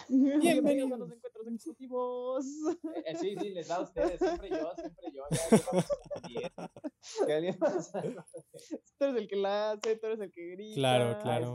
Bienvenidos a los encuentros exclusivos. Sí, les da a ustedes, siempre yo, ya llevamos bien. Que alguien más. Tú eres el que la hace, tú eres el que grita. Claro.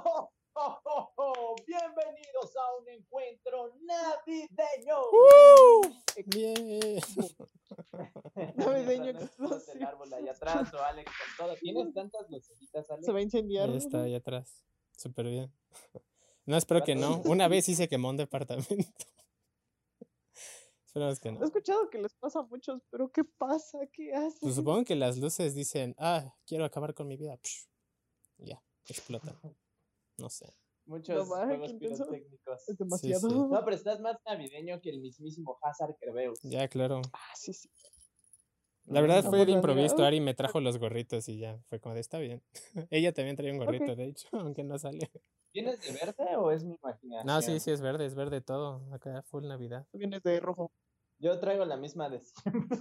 Bienvenidos a un encuentro navideño. Bien. Navideño el árbol allá atrás, o Alex con todo. ¿Tienes tantas lucecitas, Alex? Se va a incendiar. Ahí está, allá atrás. Súper bien. No, espero que no. Una vez sí se quemó un departamento. Esperemos que no. He escuchado que les pasa a muchos, pero ¿qué pasa? ¿Qué hacen? Pues supongo que las luces dicen, quiero acabar con mi vida. Psh, ya, explotan. No sé. Muchos juegos pirotécnicos. Es demasiado. Sí. No, pero estás más navideño que el mismísimo Hazard Kerbeus. Ya, claro. Sí. La verdad No, fue pues, de improviso. mira. Ari me trajo los gorritos y ya. Fue como de, está bien. Ella también traía un gorrito, de hecho, aunque no sale. ¿Vienes de verde o es mi imaginación? No, sí, es verde todo. Acá full Navidad. Vienes de rojo. Yo traigo la misma de siempre.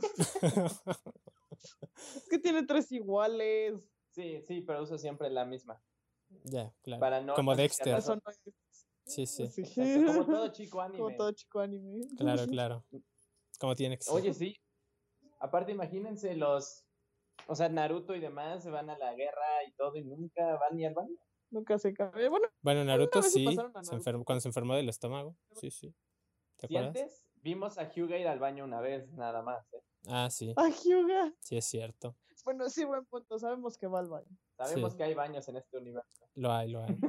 Es que tiene 3 iguales. Sí, pero uso siempre la misma. Ya, claro. Para no como Dexter. Eso no es. Sí. Exacto, como todo chico anime. Como todo chico anime. Claro. Como tiene que ser. Oye, sí. Aparte, imagínense o sea, Naruto y demás se van a la guerra y todo y nunca van ni al baño. Nunca se cabe. Bueno, Naruto sí, Naruto. cuando se enfermó del estómago. Sí. ¿Te acuerdas? Antes vimos a Hyuga ir al baño una vez, nada más. Ah, sí. ¡Ah, Hyuga! Sí, es cierto. Bueno, sí, buen punto. Sabemos que va al baño. Sabemos que hay baños en este universo. Lo hay.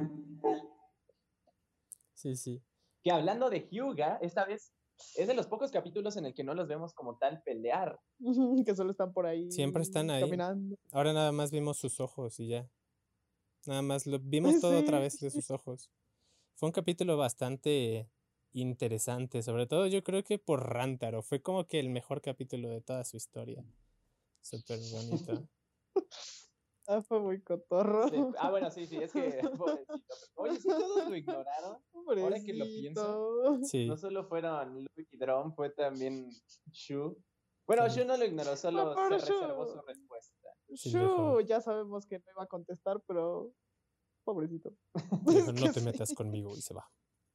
Sí. Que hablando de Hyuga, esta vez es de los pocos capítulos en el que no los vemos como tal pelear. Que solo están por ahí. Siempre están ahí. Caminando. Ahora nada más vimos sus ojos y ya. Nada más lo vimos todo otra vez de sus ojos. Fue un capítulo bastante interesante, sobre todo yo creo que por Rantaro. Fue como que el mejor capítulo de toda su historia. Súper bonito. Fue muy cotorro. Sí. Bueno, sí, es que pobrecito. Oye, sí, todos lo ignoraron. Pobrecito. Ahora que lo pienso, Sí. no solo fueron Luke y Drum, fue también Shu. Bueno, Shu no lo ignoró, solo se reservó su respuesta. Shu, ya sabemos que no iba a contestar, pero pobrecito. Dijo, no te metas conmigo y se va.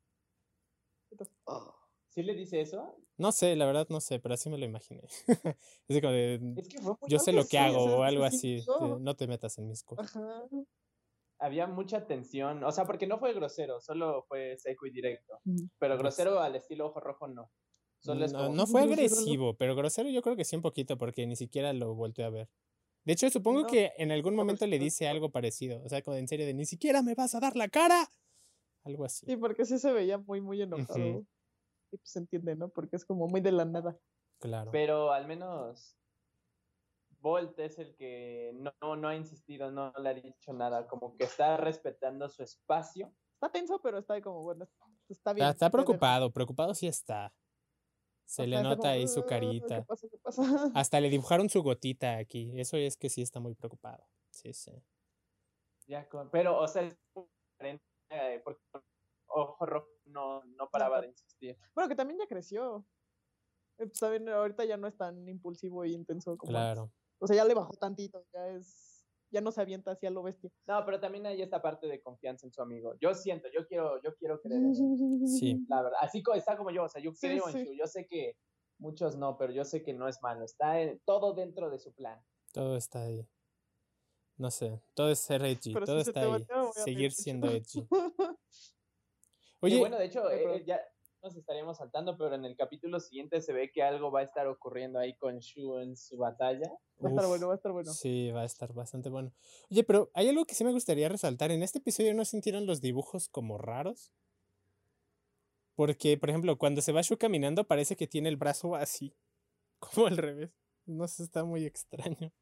¿Sí le dice eso? No sé, la verdad no sé, pero así me lo imaginé. Es como de, Es que fue muy yo sé lo que hago o algo sí, así. No te metas en mis cosas. Ajá. Había mucha tensión, o sea, porque no fue grosero, solo fue seco y directo. Pero grosero al estilo Ojo Rojo no. Solo es como... No fue agresivo, pero grosero yo creo que sí un poquito, porque ni siquiera lo volteé a ver. De hecho, supongo que en algún momento le dice algo parecido. O sea, como en serio, de ni siquiera me vas a dar la cara. Algo así. Sí, porque sí se veía muy, muy enojado. Y pues se entiende, ¿no? Porque es como muy de la nada. Claro. Pero al menos Bolt es el que no ha insistido, no le ha dicho nada, como que está respetando su espacio. Está tenso, pero está como, bueno, está bien. Está preocupado sí está. Se le nota como, ahí su carita. ¿Qué pasa? Hasta le dibujaron su gotita aquí. Eso es que sí está muy preocupado. Sí. Pero, o sea, es diferente, porque Ojo Rojo no paraba de insistir. Bueno, que también ya creció. Pues también ahorita ya no es tan impulsivo y intenso como Claro. antes. O sea, ya le bajó tantito, ya no se avienta así a lo bestia. No, pero también hay esta parte de confianza en su amigo. Yo quiero creer en él. Sí. La verdad, así está como yo, o sea, yo creo en Shu. Yo sé que muchos no, pero yo sé que no es malo. Está todo dentro de su plan. Todo está ahí. No sé, todo es ser edgy, pero todo si está ahí. Seguir siendo edgy. Oye, bueno, de hecho, ya nos estaríamos saltando, pero en el capítulo siguiente se ve que algo va a estar ocurriendo ahí con Shu en su batalla. Va a estar bueno. Sí, va a estar bastante bueno. Oye, pero hay algo que sí me gustaría resaltar. En este episodio no sintieron los dibujos como raros. Porque, por ejemplo, cuando se va Shu caminando parece que tiene el brazo así. Como al revés. No sé, está muy extraño.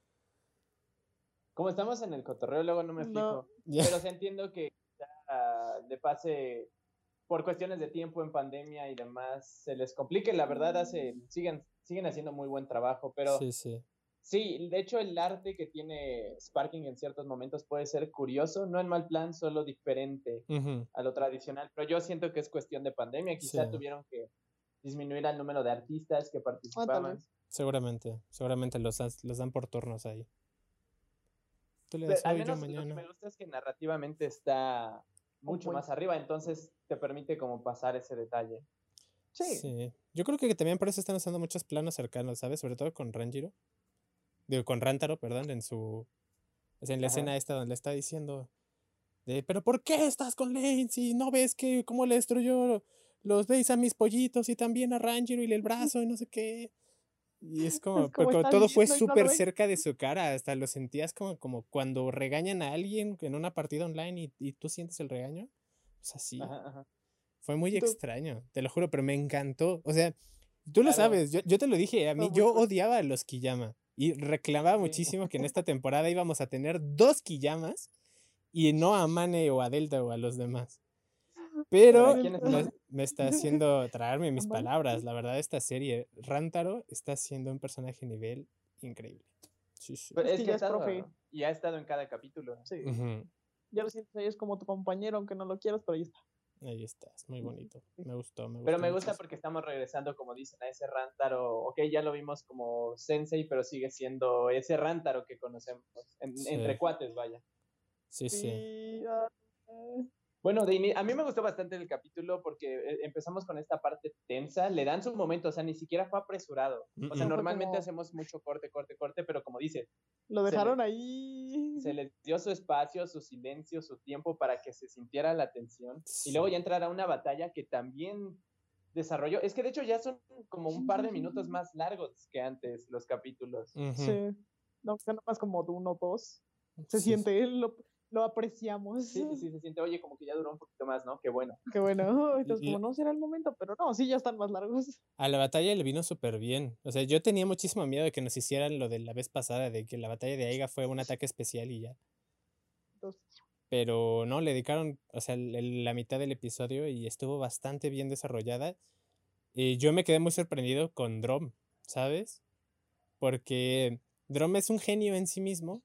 Como estamos en el cotorreo, luego no me fijo. Pero sí entiendo que de pase, por cuestiones de tiempo en pandemia y demás, se les complique. La verdad, siguen haciendo muy buen trabajo, pero sí, de hecho el arte que tiene Sparking en ciertos momentos puede ser curioso, no en mal plan, solo diferente a lo tradicional, pero yo siento que es cuestión de pandemia, quizá tuvieron que disminuir el número de artistas que participaban. Seguramente los dan por turnos ahí. Al menos lo que me gusta es que narrativamente está mucho más arriba, entonces te permite como pasar ese detalle. Sí. Yo creo que también por eso están usando muchos planos cercanos, ¿sabes? Sobre todo con Ranjiro. Digo, con Rantaro, perdón, en la escena esta donde le está diciendo pero ¿por qué estás con Lane si no ves que cómo le destruyó los veis a mis pollitos y también a Ranjiro y el brazo y no sé qué? Y es como todo fue súper cerca de su cara, hasta lo sentías como cuando regañan a alguien en una partida online y tú sientes el regaño. Pues así. Ajá. Fue muy extraño, te lo juro, pero me encantó. O sea, tú lo sabes, yo te lo dije, a mí yo odiaba a los Kiyama y reclamaba muchísimo que en esta temporada íbamos a tener 2 Kiyamas y no a Mane o a Delta o a los demás. Pero me está haciendo traerme mis palabras. La verdad, esta serie, Rantaro, está siendo un personaje nivel increíble. Sí. Pero es que profe. Y ha estado en cada capítulo. Sí. Ya lo sientes, es como tu compañero, aunque no lo quieras, pero ahí está. Ahí está, es muy bonito. Me gustó. Pero me gusta porque estamos regresando, como dicen, a ese Rantaro. Ok, ya lo vimos como Sensei, pero sigue siendo ese Rantaro que conocemos. Entre cuates, vaya. Sí. Bueno, a mí me gustó bastante el capítulo porque empezamos con esta parte tensa, le dan su momento, o sea, ni siquiera fue apresurado. O sea, normalmente hacemos mucho corte, pero como dice, lo dejaron ahí. Se les dio su espacio, su silencio, su tiempo para que se sintiera la tensión. Y luego ya entrar a una batalla que también desarrolló. Es que de hecho ya son como un par de minutos más largos que antes los capítulos. Sí. No, nada más como de 1 o 2. Se siente lo apreciamos. Sí, se siente, oye, como que ya duró un poquito más, ¿no? Qué bueno. Entonces, como no será el momento, pero no, sí, ya están más largos. A la batalla le vino súper bien. O sea, yo tenía muchísimo miedo de que nos hicieran lo de la vez pasada, de que la batalla de Aiga fue un ataque especial y ya. Pero no, le dedicaron, o sea, la mitad del episodio y estuvo bastante bien desarrollada. Y yo me quedé muy sorprendido con Drom, ¿sabes? Porque Drom es un genio en sí mismo.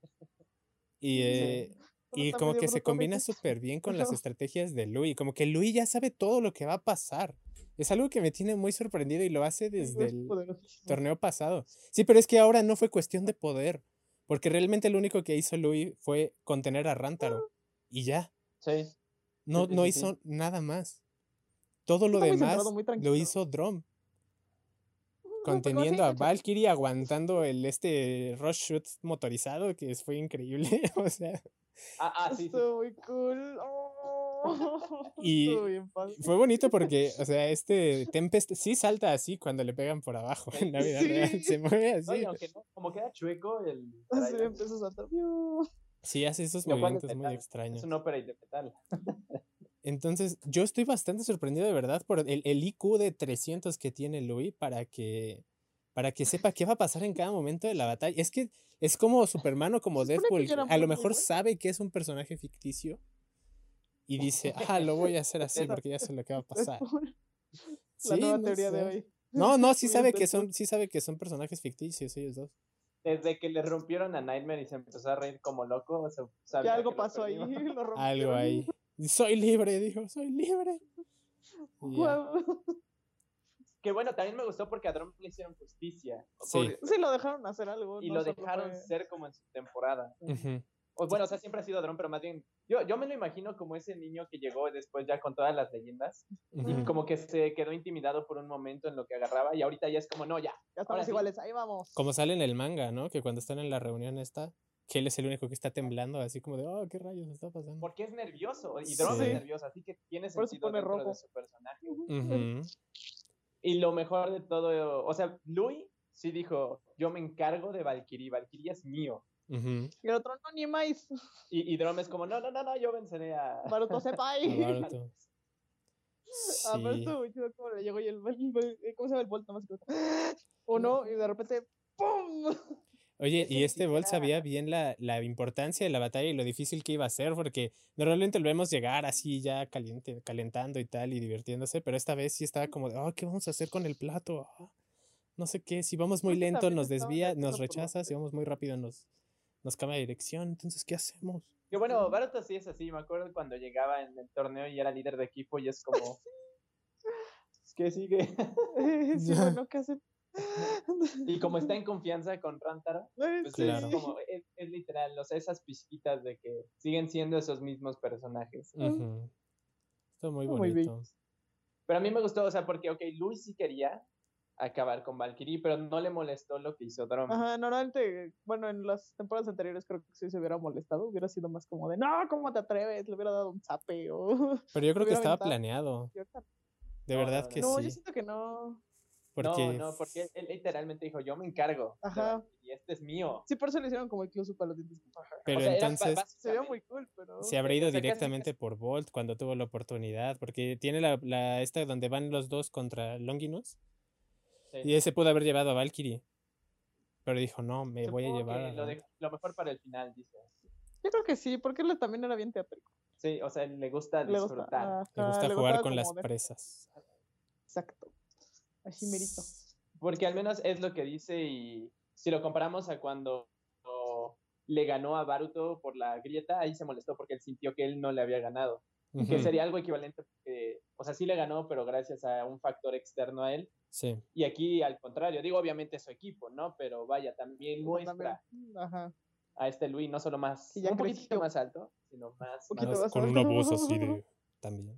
Y como que se combina súper bien con las estrategias de Louis. Como que Louis ya sabe todo lo que va a pasar. Es algo que me tiene muy sorprendido y lo hace desde el torneo pasado. Sí, pero es que ahora no fue cuestión de poder. Porque realmente lo único que hizo Louis fue contener a Rantaro. Y ya. Sí. No hizo nada más. Todo lo demás lo hizo Drom. Conteniendo a Valkyrie, aguantando el rush shoot motorizado, que fue increíble. O sea. Sí. Estuvo muy cool. Y fue bonito porque, o sea, Tempest sí salta así cuando le pegan por abajo en la vida real. Se mueve así. Oye, aunque no, como queda chueco el. Sí, empezó a saltar. Sí, hace esos movimientos muy extraños. Es un ópera de metal. Entonces, yo estoy bastante sorprendido de verdad por el IQ de 300 que tiene Louis para que sepa qué va a pasar en cada momento de la batalla. Es que es como Superman o como Deadpool. A lo mejor sabe que es un personaje ficticio y dice, lo voy a hacer así porque ya sé lo que va a pasar. La nueva teoría de hoy. No, sí sabe que son personajes ficticios ellos dos. Desde que le rompieron a Nightmare y se empezó a reír como loco, que algo pasó ahí. Algo ahí. Soy libre, dijo, soy libre. Que bueno, también me gustó porque a Drom le hicieron justicia. Sí, lo dejaron hacer algo. Y lo dejaron ser como en su temporada. Bueno, o sea, siempre ha sido Drom, pero más bien, yo me lo imagino como ese niño que llegó después ya con todas las leyendas, y como que se quedó intimidado por un momento en lo que agarraba, y ahorita ya es como, no, ya estamos iguales, ahí vamos. Como sale en el manga, ¿no? Que cuando están en la reunión que él es el único que está temblando, así como de, ¿qué rayos está pasando? Porque es nervioso, y Drom es nervioso, así que tiene sentido dentro de su personaje. Y lo mejor de todo, o sea, Louis sí dijo, yo me encargo de Valkyrie es mío. Y el otro, no, ni más. Y Drom es como, no, yo venceré a Baruto Senpai. Baruto. Sí. Pero estuvo muy chido como le llegó y ¿cómo se llama el Bolt? Nomás uno, y de repente, ¡pum! Oye, y Bolt sabía bien la importancia de la batalla y lo difícil que iba a ser, porque normalmente lo vemos llegar así ya calentando y tal y divirtiéndose, pero esta vez sí estaba como de, ¿qué vamos a hacer con el plato? No sé qué, si vamos muy lento nos desvía, nos rechaza, si vamos muy rápido nos cambia de dirección, entonces ¿qué hacemos? Que bueno, Baruto sí es así, me acuerdo cuando llegaba en el torneo y era líder de equipo y es como, ¿qué sigue? Sí, bueno, ¿qué hace? Y como está en confianza con Rantaro, pues claro. es literal, o sea, esas pizquitas de que siguen siendo esos mismos personajes. Estuvo muy Muy bonito. bello. Pero a mí me gustó, o sea, porque, ok, Luis sí quería acabar con Valkyrie, pero no le molestó lo que hizo Drum. Ajá, normalmente, bueno, en las temporadas anteriores creo que sí se hubiera molestado, hubiera sido más como de, no, ¿cómo te atreves? Le hubiera dado un zape o Pero yo creo que hubiera estaba aventado. planeado. De No, verdad no, que No, yo sí. siento que no. Porque No, porque él literalmente dijo, yo me encargo de Ajá. Valkyrie, y este es mío. Sí, por eso le hicieron como incluso para los dientes. pero O sea, era entonces Se veía básicamente, muy cool, pero. se habrá ido o sea, casi, directamente por Bolt cuando tuvo la oportunidad. Porque tiene la esta donde van los dos contra Longinus. sí. Y ese pudo haber llevado a Valkyrie. Pero dijo, no, me voy a Supongo llevar que a lo Rantar. mejor para el final, dice. Yo creo que sí, porque él también era bien teatrico. Sí, o sea, le gusta Le gusta, disfrutar. Le gusta le jugar gustaba con las como de. presas. Exacto. Así merito. Porque al menos es lo que dice, y si lo comparamos a cuando le ganó a Baruto por la grieta, ahí se molestó porque él sintió que él no le había ganado. Que Ujú, sería algo equivalente, porque, o sea, sí le ganó, pero gracias a un factor externo a él. sí. Y aquí al contrario, digo, obviamente su equipo, ¿no? Pero vaya, también muestra Ajá. a este Luis no solo más, Que ya un poquito creció. más alto, sino más. Poquito Más más con alto. una voz así de también.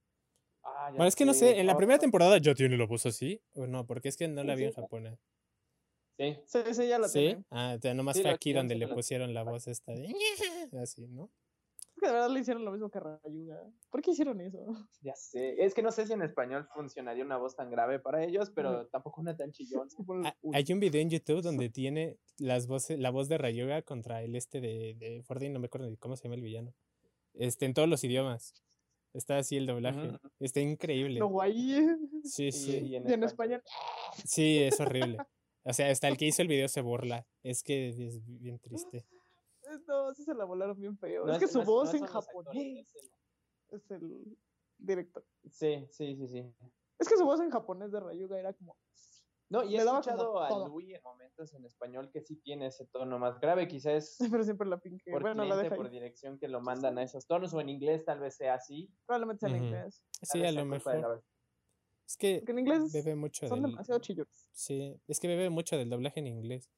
Ah, ya Bueno, es que no sé, sé. en la Oh, primera temporada ya tiene la voz así. O no, porque es que no la vi en sí, japonés. sí, Sí, sí, ya lo ¿Sí? tienen. Ah, ya nomás sí, fue lo aquí hicieron, donde sí le me lo- pusieron la voz esta de así, ¿no? Es que de verdad le hicieron lo mismo que Rayuga. ¿Por qué hicieron eso? Ya sé. Es que no sé si en español funcionaría una voz tan grave para ellos, pero tampoco una tan chillona. Hay un video en YouTube donde tiene las voces, la voz de Rayuga contra el de Fordin, no me acuerdo ni cómo se llama el villano. En todos los idiomas. Está así el doblaje. Ujú. Está increíble. No, guay. Sí, sí. Y en Y en español. español. Sí, es horrible. O sea, hasta el que hizo el video se burla. Es que es bien triste. No, sí se la volaron bien feo. No es que su voz no en son los actores, japonés es el director. Sí, sí, sí, sí. Es que su voz en japonés de Rayuga era como. No, y he Le daba como escuchado a todo. Louis en momentos en español que sí tiene ese tono más grave, quizás Pero siempre la pinque. por Bueno, la cliente, deja por ahí. dirección que lo mandan a esos tonos, o en inglés tal vez sea así, Probablemente sea en Ujú. inglés. tal Sí, vez a sea lo culpa de la mejor. versión. Es que Porque en inglés bebe mucho son del. demasiado chillones. Sí, es que bebe mucho del doblaje en inglés.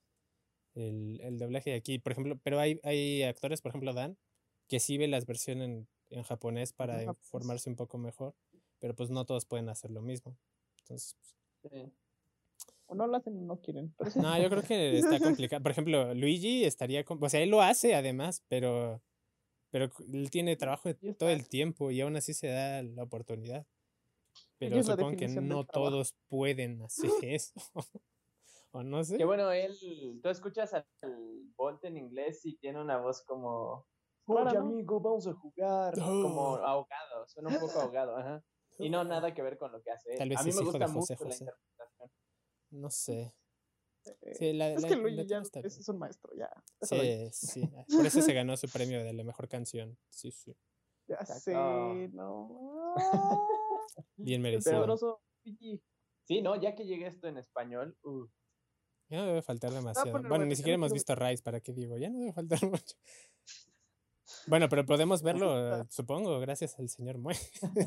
El doblaje de aquí, por ejemplo, pero hay actores, por ejemplo, Dan, que sí ve las versiones en japonés para En japonés. informarse un poco mejor, pero pues no todos pueden hacer lo mismo. Entonces, pues, Sí. O no lo hacen o no quieren. Pero sí. no, yo creo que está complicado. Por ejemplo, Luigi estaría, o sea, él lo hace además, pero él tiene trabajo Y todo está- el tiempo y aún así se da la oportunidad. y Pero es la supongo que definición del no trabajo. todos pueden hacer eso. O no sé. Que bueno, tú escuchas al Bolt en inglés y tiene una voz como, Rara, oye ¿no? amigo, vamos a jugar, como ahogado, suena un poco ahogado, ajá. Y no nada que ver con lo que hace él. Tal vez A mí es me hijo gusta de José mucho la José. interpretación. No sé. Sí, Es que la Luigi ya toma está bien. es un maestro, ya. Déjalo ahí. Sí, sí. Por eso se ganó su premio de la mejor canción. Sí, sí. Ya Exacto. sé, no. Bien El merecido. poderoso Luigi. Sí, no, ya que llegue esto en español, Ya no debe faltar demasiado. poner Bueno, bueno, ni ya siquiera no hemos quiero visto Rise, ¿para qué digo? Ya no debe faltar mucho. Bueno, pero podemos verlo, supongo, gracias al señor Mue.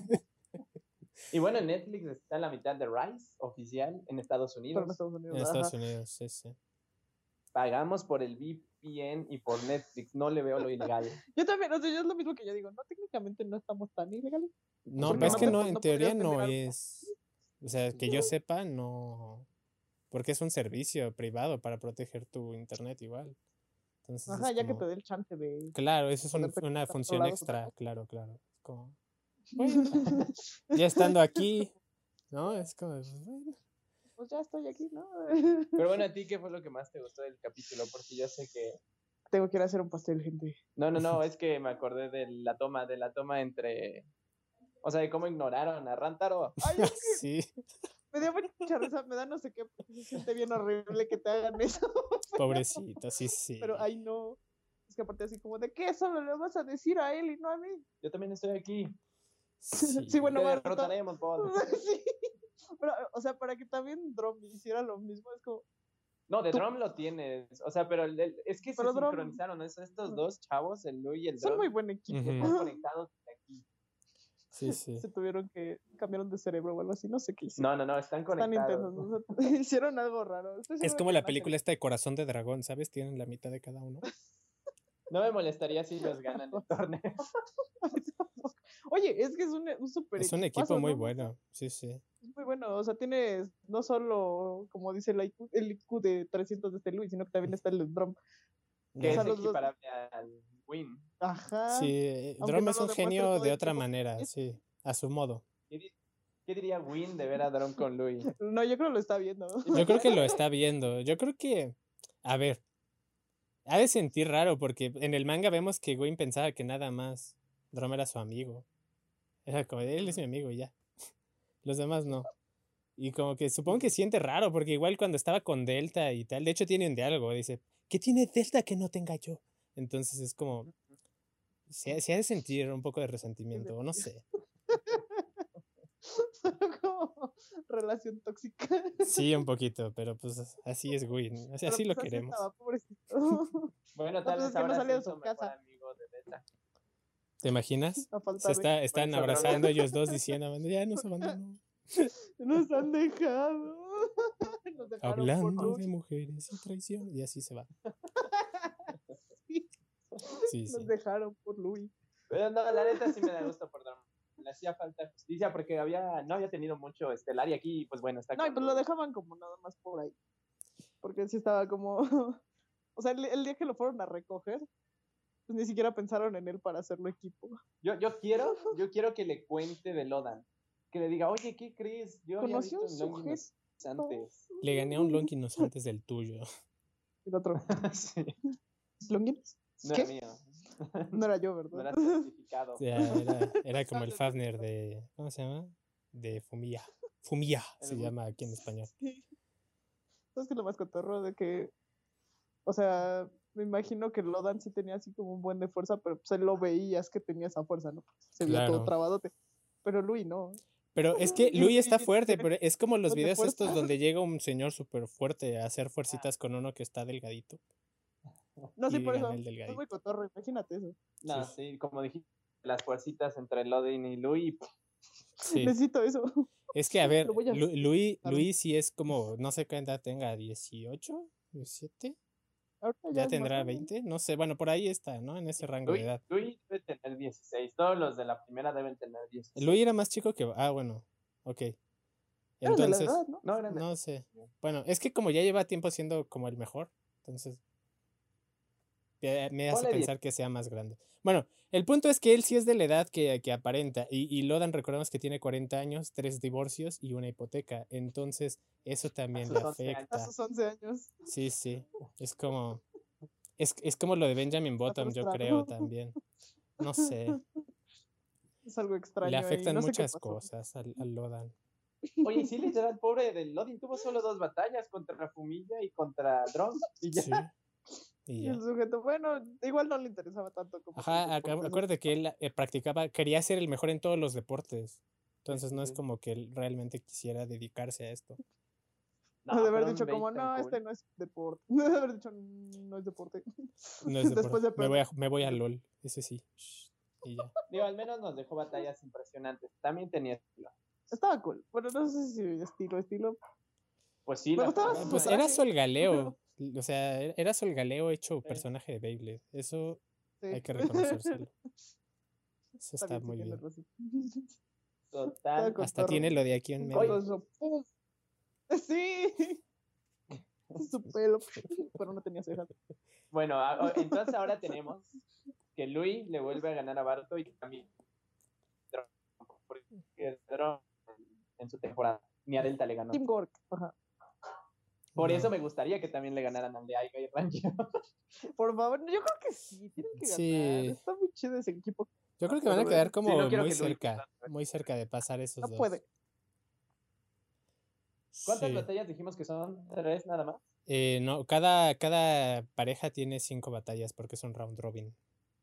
y bueno, en Netflix está la mitad de Rise oficial en Estados Pero Unidos. en Estados Unidos. En ajá. Estados Unidos, sí, sí. Pagamos por el VPN y por Netflix, no le veo lo ilegal. Yo también, o sea, yo es lo mismo que yo digo, no, técnicamente no estamos tan ilegales. No, Porque es no que te- no, en no teoría podrías no tener algo. es. O sea, que yo sepa, no. Porque es un servicio privado para proteger tu internet igual. Entonces Ajá, es ya que como. te dé el chance de Claro, eso es poderte una conectar función lados extra, otra claro, claro. Es como, bueno, ya estando aquí, ¿no? Es como, bueno. Pues ya estoy aquí, ¿no? Pero bueno, ¿a ti qué fue lo que más te gustó del capítulo? Porque yo sé que... Tengo que ir a hacer un pastel, gente. No, es que me acordé de la toma entre... O sea, de cómo ignoraron a Rantaro. Ay, es que Sí, me dio mucha risa, me da no sé qué, porque se siente bien horrible que te hagan eso. pobrecito, sí, sí. Pero ay, no. Es que aparte así como, ¿de qué solo le vas a decir a él y no a mí? Yo también estoy aquí. Sí. Sí, bueno, Te Barto. derrotaremos, Paul. Sí. Pero, o sea, para que también Drum hiciera lo mismo, es como, No, de Drum lo tienes. O sea, pero es que Pero se Drum- sincronizaron. Estos dos chavos, el Lu y el son Drum, muy buen equipo. Ujú. están conectados de aquí. Sí, sí. Se tuvieron que cambiaron de cerebro o algo así, no sé qué hicieron. No, están Están conectados. intensos, o sea, hicieron algo raro. Estoy Es segura como que la van a película hacer- esta de Corazón de Dragón, ¿sabes? Tienen la mitad de cada uno. No me molestaría si los ganan el torneo. Oye, es que es un super Es un equipazo, equipo muy ¿no? bueno, sí. Es muy bueno, o sea, tienes no solo, como dice el IQ de 300 de este Luis, sino que también está el Drum. Que O sea, es los dos, equiparable al Win. ajá, Sí, aunque Drum no es lo un demuestre genio todo de el otra tiempo. manera, sí, a su modo. ¿Qué diría Win de ver a Drum con Louis? No, yo creo que lo está viendo. Yo creo que lo está viendo. Yo creo que, a ver, ha de sentir raro porque en el manga vemos que Wayne pensaba que nada más Drum era su amigo. Era como, él es mi amigo y ya. Los demás no. Y como que supongo que siente raro porque igual cuando estaba con Delta y tal, de hecho tiene un diálogo, dice, ¿qué tiene Delta que no tenga yo? Entonces es como, se ha de sentir un poco de resentimiento, o no sé. Como relación tóxica. Sí, un poquito, pero pues así es Wayne. O sea, Pero así lo pues así queremos. estaba, pobrecito. Bueno, No, tal pues vez es que no ahora se salía de hizo su mejor casa amigo de Delta. ¿Te imaginas? a falta de. Por Están eso abrazando droga. ellos dos diciendo, ya nos abandonó. Nos han dejado. Nos dejaron por Hablando de Luis. mujeres y traición. Y así se va. Sí, Sí, nos sí. dejaron por Luis. Pero no, la neta sí me da gusto por Drum. Le hacía falta justicia porque no había tenido mucho estelar y aquí, pues bueno, está No, y con pues lo Louis. dejaban como nada más por ahí. Porque sí estaba como. O sea, el día que lo fueron a recoger, pues ni siquiera pensaron en él para hacerlo equipo. Yo quiero que le cuente de Lodan. Que le diga, oye, ¿qué crees? Yo había Conoció visto un un Longinus sujeto. antes. Le gané a un Longinus antes del tuyo. El otro. Sí, ¿Longines? no ¿Qué? era mío. No era yo, No ¿verdad? era certificado. O sea, era como el Fafner de. ¿Cómo se llama? De Fumiya. Fumiya se llama aquí en español. Sí. ¿Sabes qué es lo más cotorro? De que, o sea, me imagino que Lodan sí tenía así como un buen de fuerza, pero pues él lo veías que tenía esa fuerza, ¿no? Se veía todo Claro. trabadote. Pero Louis no. Pero es que Y Louis está Luis fuerte, tiene pero es como los un buen de videos estos fuerza. donde llega un señor súper fuerte a hacer fuercitas con uno que está delgadito. No, sí, Y por gana eso. el Es muy delgadito. cotorro, imagínate eso. No, Sí. sí, como dijiste, las fuercitas entre Lodin y Louis. Sí. Necesito eso. Es que, a ver, Lo voy a hacer. Luis sí es como, no sé qué edad tenga, 18, 17, Ahorita ya ya es más tendrá grande. 20, no sé, bueno, por ahí está, ¿no? En ese rango de edad. Louis debe tener 16. Todos los de la primera deben tener 16. Luis era más chico que, bueno, ok. Eran de la Entonces, edad, ¿no? No, eran de... no sé. Bueno, es que como ya lleva tiempo siendo como el mejor, entonces me hace Ponle 10. pensar que sea más grande. Bueno, el punto es que él sí es de la edad que aparenta. Y Lodan, recordemos que tiene 40 años, 3 divorcios y una hipoteca. Entonces, eso también sus le 11 años. A afecta. sus 11 años. Sí, sí. Es como. Es como lo de Benjamin Está Button, yo frustrado. creo también. No sé. Es algo Le extraño ahí. afectan No sé qué muchas pasó. cosas al Lodan. Oye, sí, literal, pobre del Lodin tuvo solo 2 batallas contra Fumilla y contra Drum. Y ya. Sí. Y Y ya. el sujeto, bueno, igual no le interesaba tanto como Ajá, los deportes. acuérdate que él practicaba, quería ser el mejor en todos los deportes. Entonces Sí, no es sí. como que él realmente quisiera dedicarse a esto. No, No, de haber pero un dicho bait como, tan no, cool. este no es deporte. No de haber dicho, no es deporte. No es Después deporte. de perder. Me voy a LOL, ese sí. Y ya. Digo, al menos nos dejó batallas impresionantes. También tenía estilo. Estaba cool. Bueno, no sé si estilo. Pues sí, Me la gustaba forma. su Pues traje. era Sol Galeo. O sea, era Sol Galeo hecho personaje de Beyblade. Eso Sí. hay que reconocérselo. Eso está También sí muy tienes bien. razón. Total. Con Hasta perro. tiene lo de aquí en Un medio. coloso. ¡Pum! Sí. Su pelo. Pero no tenía cejas. Bueno, entonces ahora tenemos que Louis le vuelve a ganar a Barto y también porque Drum en su temporada. Ni a Delta le ganó. Teamwork. Ajá. Por No. eso me gustaría que también le ganaran al de Aiga y Rancho. Por favor, yo creo que sí. Tienen que Sí. ganar. Está muy chido ese equipo. Yo creo que van a quedar como Sí, no quiero muy que Louis cerca. pierda. Muy cerca de pasar esos No dos. puede. ¿Cuántas Sí. batallas dijimos que son? ¿3 nada más? No, cada pareja tiene 5 batallas porque es un round robin.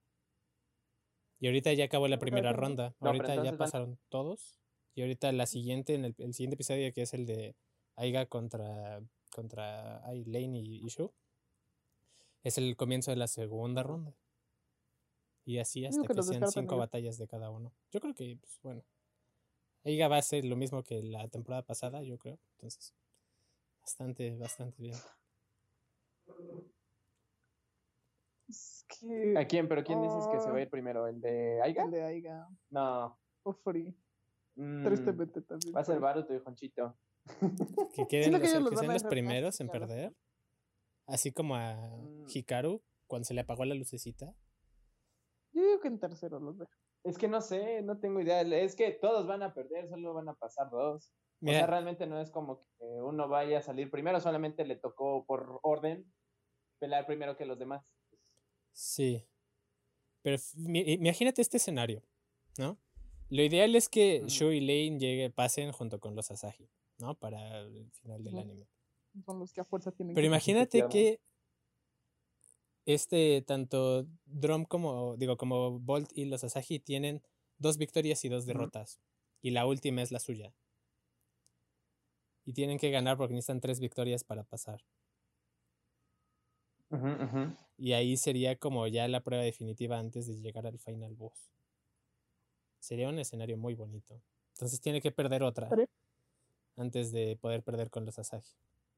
Y ahorita ya acabó la No, primera cada quien, ¿no? ronda. No, pero Ahorita ya entonces van. pasaron todos. Y ahorita la siguiente, en el siguiente episodio, que es el de Aiga contra Lane y Shu, es el comienzo de la segunda ronda. Y así Digo hasta que que los sean descartan 5 ellos. batallas de cada uno. Yo creo que, pues bueno. Aiga va a ser lo mismo que la temporada pasada, yo creo. Entonces, bastante bien. Es que... ¿A quién? ¿Pero quién dices que se va a ir primero? ¿El de Aiga? El de Aiga. No. O Free. Tristemente también. Va a ser Baruto y Honchito. Que queden que sean los primeros en perder. Así como a Hikaru, cuando se le apagó la lucecita. Yo digo que en tercero los veo. Es que no sé, no tengo idea. Es que todos van a perder, solo van a pasar 2. Mira, o sea, realmente no es como que uno vaya a salir primero, solamente le tocó por orden pelear primero que los demás. Sí. Pero imagínate este escenario, ¿no? Lo ideal es que Shu y Lane pasen junto con los Asahi, ¿no? Para el final del anime. Son los que a fuerza tienen. Pero imagínate que tanto Drum como Bolt y los Asahi tienen 2 victorias y 2 derrotas. Y la última es la suya. Y tienen que ganar porque necesitan 3 victorias para pasar. Y ahí sería como ya la prueba definitiva antes de llegar al final boss. Sería un escenario muy bonito. Entonces tiene que perder otra antes de poder perder con los Asahi.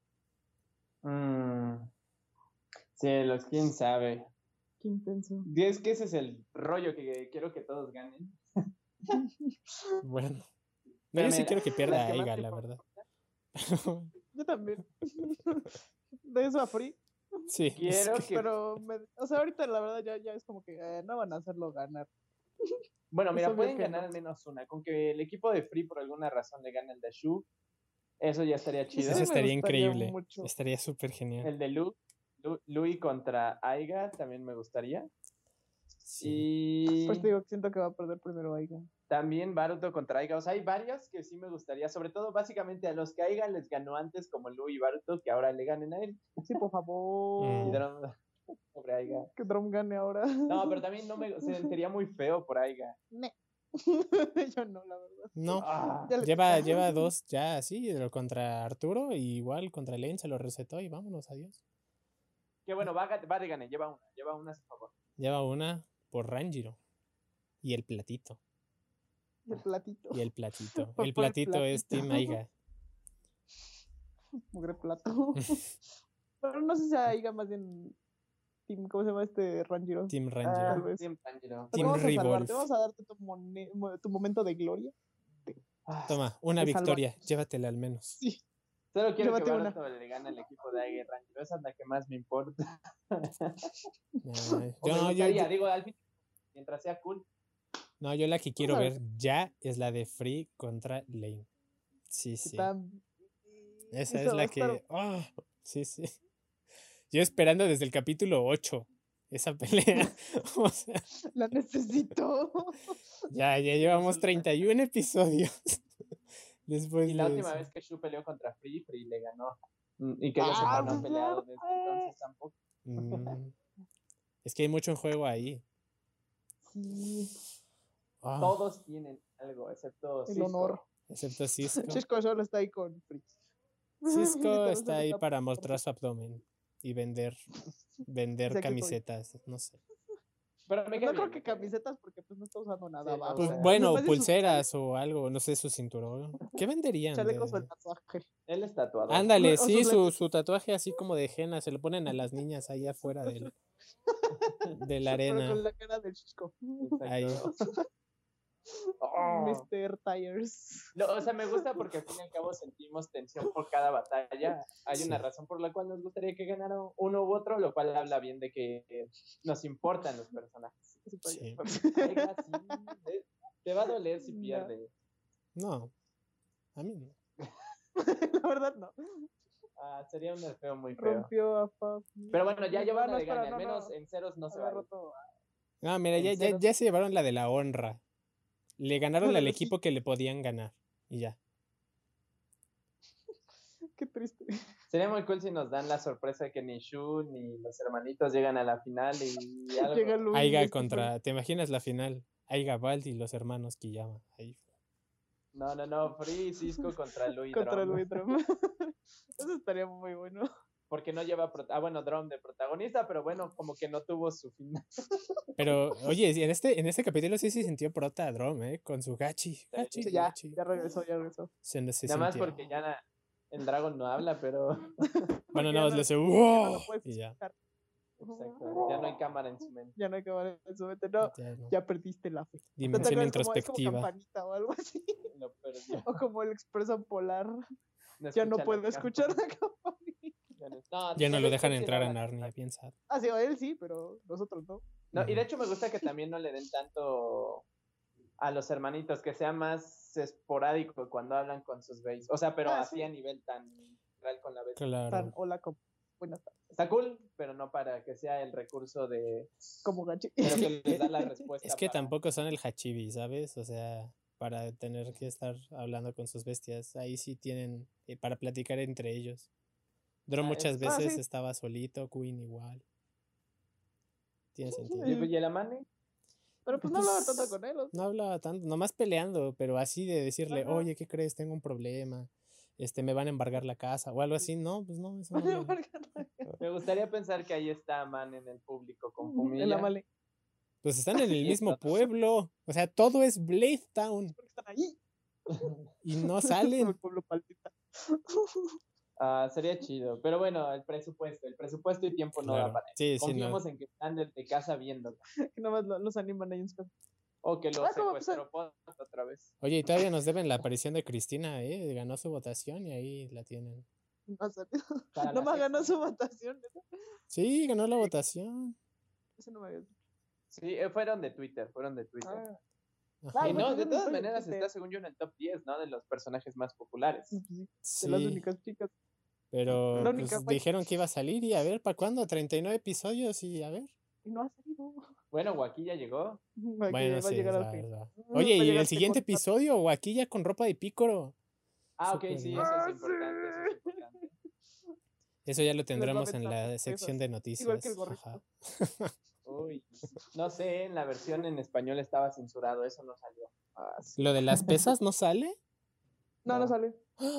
Sí, quién sabe. ¿Quién pensó? Es que ese es el rollo que quiero que todos ganen. Bueno. No, yo sí quiero que pierda Aiga, la verdad. Yo también. De eso a Free. Sí. Quiero que... Pero, o sea, ahorita la verdad ya es como que no van a hacerlo ganar. Bueno, mira, pueden ganar al menos una. Con que el equipo de Free por alguna razón le gane el de Shu, eso ya estaría chido. Eso estaría increíble. Mucho. Estaría súper genial. El de Lui contra Aiga también me gustaría. Sí. Y... Pues te digo, siento que va a perder primero Aiga. También Baruto contra Aiga. O sea, hay varios que sí me gustaría. Sobre todo, básicamente, a los que Aiga les ganó antes, como Lui y Baruto, que ahora le ganen a él. Sí, por favor. Y Drum sobre Aiga. Que Drum gane ahora. No, pero también se sentiría muy feo por Aiga. Yo no, la verdad. No, lleva 2 ya así, contra Arturo y igual contra Lane se lo resetó y vámonos, adiós. Que bueno, va de gane, lleva una a su favor. Lleva una por Ranjiro. Y el platito. El platito. El platito es Team Aiga. Mugre plato. Pero no sé si Aiga más bien Team, ¿cómo se llama Ranjiro? Team Ranjiro. Team Ranjiro. Team Revolve. Vamos a darte tu momento de gloria. Toma, una victoria. Llévatela al menos. Sí. Solo quiero que Baruto le gane al equipo de Aiga y Ranjiro. Esa es la que más me importa. Digo, al fin, mientras sea cool. No, yo la que quiero ver ya es la de Free contra Lane. Sí. Esa es la que... Oh, sí. Yo esperando desde el capítulo 8 esa pelea. O sea, la necesito. Ya llevamos 31 episodios. Después y la última vez que Shu peleó contra Free le ganó. Y que ellos no han peleado desde entonces tampoco. Es que hay mucho en juego ahí. Sí. Todos tienen algo, excepto el Cisco. Honor. Excepto Cisco. Cisco solo está ahí con Free. Cisco está ahí para mostrar su abdomen y vender camisetas, no sé. Pero no creo que camisetas porque pues no está usando nada abajo. Pues, bueno, pulseras o algo, no sé, su cinturón. ¿Qué venderían? Chalecos o el tatuaje. Él es tatuador. Ándale, sí, su tatuaje así como de henna, se lo ponen a las niñas ahí afuera de la arena. Pero con la cara del Cisco. Ahí. Mr. Tires. No, o sea, me gusta porque al fin y al cabo sentimos tensión por cada batalla. Hay una razón por la cual nos gustaría que ganara uno u otro, lo cual habla bien de que nos importan los personajes. Sí. Te va a doler si pierde. No, a mí no. La verdad no. Sería un nerfeo muy feo. Rompió a Papi. Pero bueno, ya llevaron la de gane, al menos en ceros no se va. No, mira, ya se llevaron la de la honra. Le ganaron al equipo que le podían ganar. Y ya. Qué triste. Sería muy cool si nos dan la sorpresa de que ni Shu ni los hermanitos llegan a la final y algo. Aiga contra... ¿Te imaginas la final? Aiga, Bald y los hermanos Kiyama. Ahí. No. Free Cisco contra Lui Drum. Eso estaría muy bueno. Porque no lleva... Drum de protagonista, pero bueno, como que no tuvo su final. Pero, oye, en este capítulo sí se sintió prota Drum, con su gachi. Sí, ya regresó. Se nada más porque ya el Dragon no habla, pero... Bueno, nada más le hace ¡wow! Y ya. Exacto. Ya no hay cámara en su mente. Ya no hay cámara en su mente. No, no. ya perdiste la fe. Dimensión Es como introspectiva. Campanita o algo así. Lo perdió. O como el expreso polar. No Ya no escucha puedo la escuchar cámara. la campanita. Ya no lo dejan él sí entrar no a habla Narnia, tanto. piensa. Ah, sí, a él sí, pero nosotros no. No, y de hecho me gusta que también no le den tanto a los hermanitos, que sea más esporádico cuando hablan con sus bays. O sea, pero así sí. a nivel tan real con la base. Claro. Hola, buenas tardes. Está cool, pero no para que sea el recurso de... Como gachi. Pero que les da la respuesta. Es que para... tampoco son el hachibi, ¿sabes? O sea, para tener que estar hablando con sus bestias. Ahí sí tienen para platicar entre ellos. Dro muchas veces sí. estaba solito, Queen igual. Tiene sentido. ¿Y el Amane? Pero pues no hablaba tanto con él. No hablaba tanto, nomás peleando, pero así de decirle, oye, ¿qué crees? Tengo un problema. Me van a embargar la casa o algo así. No, pues no. Eso no Me gustaría pensar que ahí está Man en el público con Fumilla. El Amale. Pues están en el mismo pueblo. O sea, todo es Blade Town. Porque están ahí. Y no salen. El pueblo palpita. Sería chido. Pero bueno, el presupuesto y tiempo no da para eso. Sí, Confiamos en que están de casa viéndolo. Que nomás los animan ahí en su... O que lo secuestró otra vez. Oye, y todavía nos deben la aparición de Cristina, ¿eh? Ganó su votación y ahí la tienen. No me ganó su votación. Sí, ganó la votación. Eso no me había... Sí, fueron de Twitter. Ay, y no, de todas maneras está según yo en el top 10, ¿no? De los personajes más populares. Sí. De las únicas chicas. Pero pues, dijeron que iba a salir y a ver, ¿para cuándo? 39 episodios y a ver. Y no ha salido. Bueno, Guaquilla llegó. Bueno, va a llegar al fin. Oye, ¿y el siguiente episodio? Guaquilla con ropa de pícoro. Ah, ok, sí, eso es importante. Eso ya lo tendremos en la sección de noticias. Igual que el gorrito. Uy, no sé, en la versión en español estaba censurado, eso no salió. Sí. ¿Lo de las pesas no sale? No sale.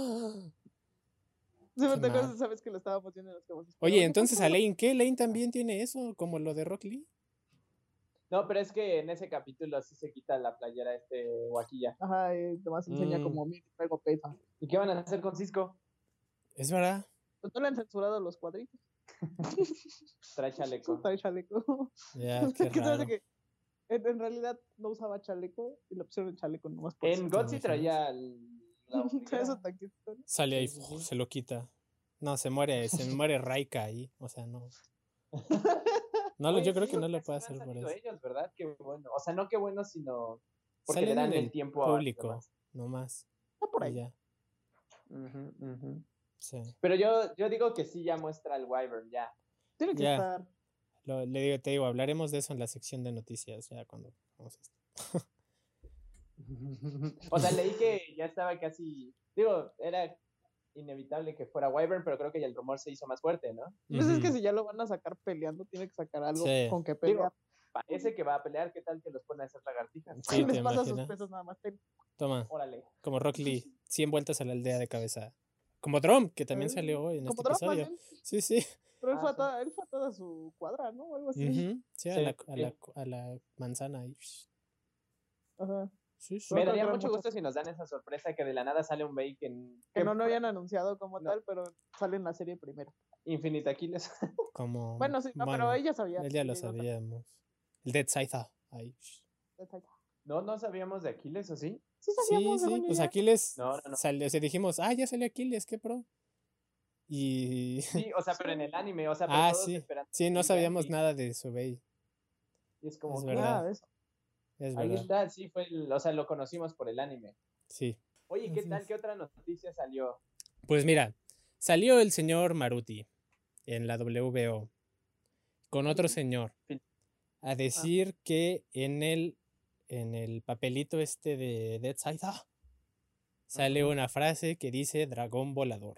Sí, te acuerdas, sabes que lo estábamos viendo en las cabezas. Oye, entonces a Lane, ¿qué? ¿Lane también tiene eso? ¿Como lo de Rock Lee? No, pero es que en ese capítulo sí se quita la playera Guaquilla. Ajá, y además enseña como mi traigo pesa. ¿Y qué van a hacer con Cisco? Es verdad. Pues no le han censurado los cuadritos. Trae chaleco. Ya, qué raro. Que en realidad no usaba chaleco y le pusieron el chaleco nomás por en God sí traía sale ahí, se lo quita. No, se muere Raika ahí. O sea, no. No, yo creo que no lo puede hacer por eso. Ellos, ¿verdad? Qué bueno. O sea, no qué bueno, sino porque salen le dan el tiempo público, nomás. No por ahí. Ya. Sí. Pero yo digo que sí ya muestra el Wyvern, ya. Tiene que estar. Te digo, hablaremos de eso en la sección de noticias, ya cuando vamos a esto. O sea, leí que ya estaba casi, digo, era inevitable que fuera Wyvern, pero creo que ya el rumor se hizo más fuerte, ¿no? Pues es que si ya lo van a sacar peleando, tiene que sacar algo con que pelear. Digo, parece que va a pelear, ¿qué tal que los pone a hacer lagartijas? Sí, les pasa sus pesos nada más. Toma. Órale. Como Rock Lee, 100 vueltas a la aldea de cabeza. Como Trump, que también salió hoy en este episodio. Sí, sí. Pero él fue a toda su cuadra, ¿no? O algo así. Sí, a la manzana ahí. Ajá. Sí. Me daría mucho gusto si nos dan esa sorpresa que de la nada sale un Bay que no habían anunciado como tal, pero sale en la serie primero. Infinite Aquiles. Como... Bueno, sí, no, pero ella sabía. Ya lo sabíamos. El Dead Scythe. Ahí. No sabíamos de Aquiles, ¿o sí? Sí, sabíamos. Sí, pues Aquiles no. Salió, o sea, dijimos, ya salió Aquiles, qué pro. Y... Sí, o sea, pero en el anime, o sea, pero sí, no sabíamos nada de Subei. Y es como, es verdad. Es ahí está, sí, o sea, lo conocimos por el anime. Sí. Oye, ¿qué tal? ¿Qué otra noticia salió? Pues mira, salió el señor Maruti en la WBO con otro señor a decir que en el papelito de Dead Side sale una frase que dice dragón volador.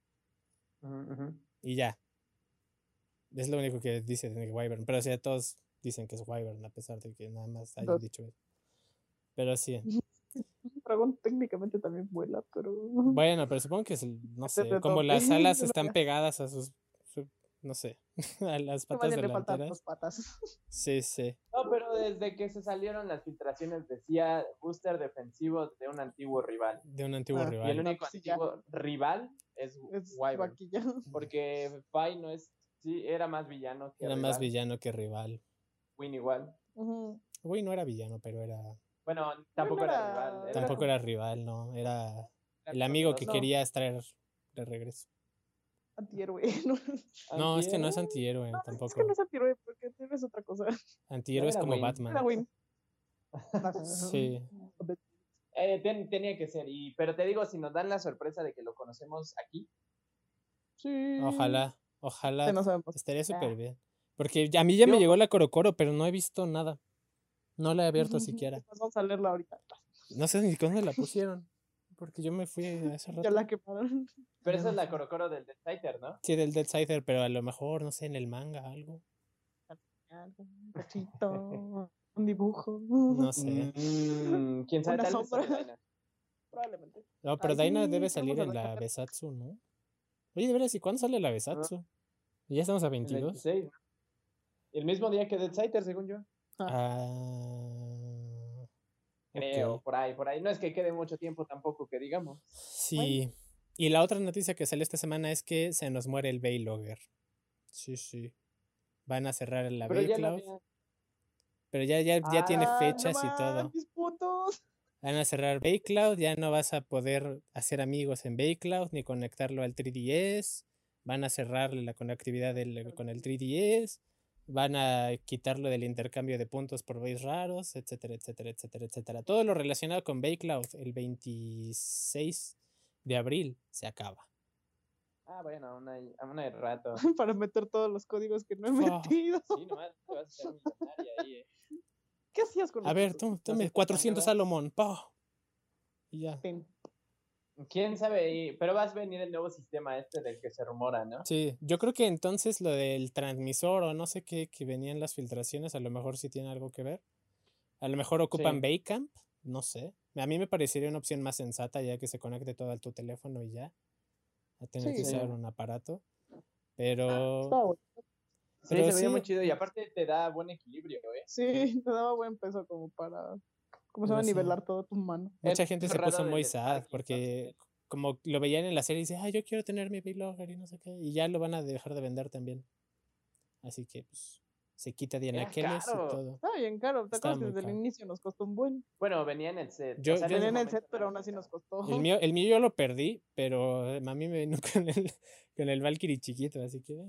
Y ya. Es lo único que dice de Wyvern. Pero o sea, todos dicen que es Wyvern, a pesar de que nada más hayan dicho eso. Pero sí. Un dragón técnicamente también vuela, pero... Bueno, pero supongo que no sé, como las alas están pegadas a no sé, a las patas delanteras. Sí. No, pero desde que se salieron las filtraciones decía booster defensivo de un antiguo rival. Y el único antiguo rival es Wyvern. Porque Fai no es Sí, era más villano que Era rival. más villano que rival. Win igual. Win no era villano, pero era... Bueno, tampoco era rival. Tampoco era rival, no. Era el Era amigo que conocido. quería traer de regreso. Antihéroe. No, es que no es Antihéroe. antihéroe, No, tampoco. es que no es antihéroe, porque antihéroe es otra cosa. Antihéroe es Era como Wayne. Batman. Era Win. Sí. Tenía que ser. Pero te digo, si nos dan la sorpresa de que lo conocemos aquí. Sí. Ojalá Que no sabemos. estaría súper bien. Porque a mí ya me Yo- llegó la Corocoro, pero no he visto nada. No la he abierto siquiera. Pues vamos a leerla ahorita. No sé ni dónde la pusieron. Porque yo me fui hace rato. Ya la quemaron. Pero esa es la Corocoro del Deathfighter, ¿no? Sí, del Dead Cider, pero a lo mejor, no sé, en el manga, algo. Un cachito, un dibujo. No sé. ¿Quién sabe? Una Tal vez sombra. sale Daina. Probablemente. No, pero Ay, Daina sí, debe vamos salir a en la dejar. Besatsu, ¿no? Oye, de veras, ¿y cuándo sale la Besatsu? Ya estamos a El 22. 26, ¿no? El mismo día que Deathfighter, según yo. Creo, Ok. por ahí. No es que quede mucho tiempo tampoco, que digamos. Sí. Y la otra noticia que salió esta semana es que se nos muere el Baylogger. Sí. Van a cerrar la Pero ya Baycloud. lo había... Pero ya tiene fechas y todo. Mis puntos. Van a cerrar Baycloud, ya no vas a poder hacer amigos en Baycloud ni conectarlo al 3DS. Van a cerrarle la conectividad con el 3DS. Van a quitarlo del intercambio de puntos por base raros, etcétera. Todo lo relacionado con Baycloud el 26 de abril se acaba. Ah, bueno, aún hay rato. Para meter todos los códigos que no he Oh. metido. Sí, nomás te vas a hacer millonaria ahí, ¿Qué hacías con A los ver, puntos? tome 400 Salomón. Y ya. ¿Quién sabe? Pero vas a venir el nuevo sistema del que se rumora, ¿no? Sí, yo creo que entonces lo del transmisor o no sé qué, que venían las filtraciones, a lo mejor sí tiene algo que ver. A lo mejor ocupan Sí. Basecamp, no sé. A mí me parecería una opción más sensata ya que se conecte todo a tu teléfono y ya. A tener que Sí. usar un aparato. Pero... Estaba bueno. Sí, Pero se veía sí. muy chido y aparte te da buen equilibrio, ¿eh? Sí, te daba buen peso como para... ¿Cómo se Pero va a sí. nivelar todo tu mano? Mucha Es gente se raro puso del muy de sad Sparky, porque entonces. como lo veían en la serie y dice, yo quiero tener mi Baylogger y no sé qué. Y ya lo van a dejar de vender también. Así que pues se quita de Era anaqueles y caro. todo. Está bien caro. ¿Te Estaba acuerdas que muy desde el caro. inicio nos costó un buen? Bueno, venía en el set. Yo- o sea, yo- Venía en el ese set, momento pero no aún así era nos caro. costó. El mío yo lo perdí, pero a mí me vino con el Valkyrie chiquito, así que...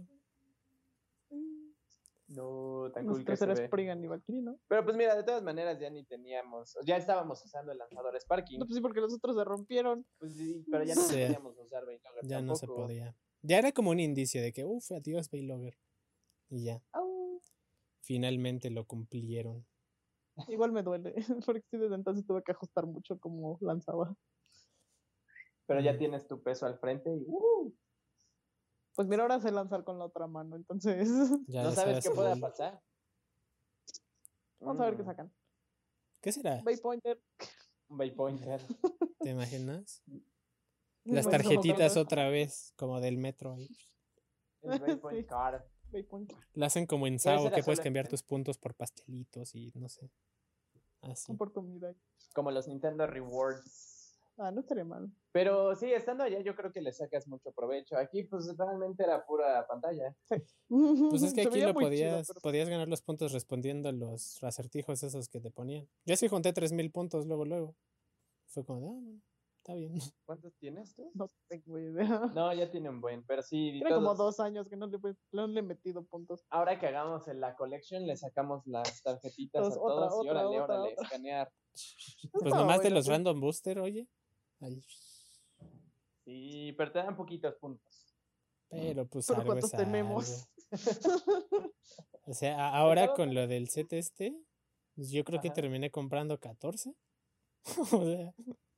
No, tan Los cool que se terceros ve. Spriggan y Valkyrie, ¿no? Pero pues mira, de todas maneras ya ni teníamos, ya estábamos usando el lanzador Sparking. No, pues sí, porque los otros se rompieron. Pues sí, pero ya no Sí. podíamos usar Baylogger Ya tampoco. no se podía. Ya era como un indicio de que, adiós Baylogger. Y ya, Au. finalmente lo cumplieron. Igual me duele, porque sí, desde entonces tuve que ajustar mucho cómo lanzaba. Pero ya tienes tu peso al frente y Pues mira, ahora sé lanzar con la otra mano, entonces Ya no sabes qué pueda full. pasar. vamos a ver qué sacan. ¿Qué será? Waypointer. Un Waypointer. ¿Te imaginas? Las Pues, tarjetitas como otra vez, como del metro ahí. El Waypoint Sí. Card. Waypointer. La hacen como en Ese Sao, era que puedes solo cambiar en- tus puntos por pastelitos y no sé. Así. Por comida. Como los Nintendo Rewards. No estaría mal. Pero sí, estando allá yo creo que le sacas mucho provecho. Aquí pues realmente era pura pantalla. Pues es que Se aquí veía lo muy chido, podías, pero- podías ganar los puntos respondiendo a los acertijos esos que te ponían. Yo sí junté 3000 puntos luego. Fue como de, bueno, está bien. ¿Cuántos tienes tú? No tengo idea. No, ya tiene un buen, pero sí. Tiene como todos. 2 años que no le he metido puntos. Ahora que hagamos en la collection, le sacamos las tarjetitas Entonces, a todos y otra. órale, escanear. Pues Estaba nomás de bueno, los sí. random booster, oye. Ay, Sí, pero te dan poquitos puntos. pero pues Pero algo ¿cuántos es tenemos? algo. O sea, ahora todo con lo del set pues yo creo que Ajá. terminé comprando 14. O sea,